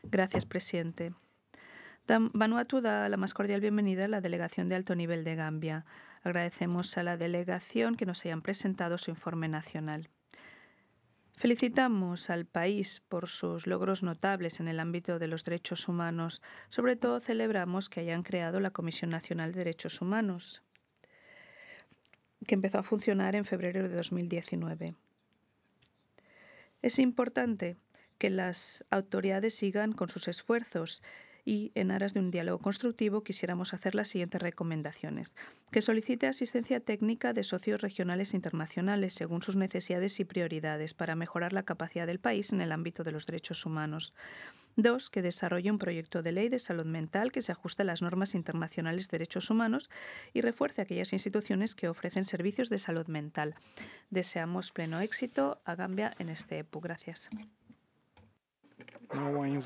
Gracias, presidente. Vanuatu da la más cordial bienvenida a la delegación de alto nivel de Gambia. Agradecemos a la delegación que nos hayan presentado su informe nacional. Felicitamos al país por sus logros notables en el ámbito de los derechos humanos. Sobre todo celebramos que hayan creado la Comisión Nacional de Derechos Humanos, que empezó a funcionar en febrero de 2019. Es importante que las autoridades sigan con sus esfuerzos y, en aras de un diálogo constructivo, quisiéramos hacer las siguientes recomendaciones. Que solicite asistencia técnica de socios regionales e internacionales según sus necesidades y prioridades para mejorar la capacidad del país en el ámbito de los derechos humanos. 2. Que desarrolle un proyecto de ley de salud mental que se ajuste a las normas internacionales de derechos humanos y refuerce aquellas instituciones que ofrecen servicios de salud mental. Deseamos pleno éxito a Gambia en este EPU. Gracias.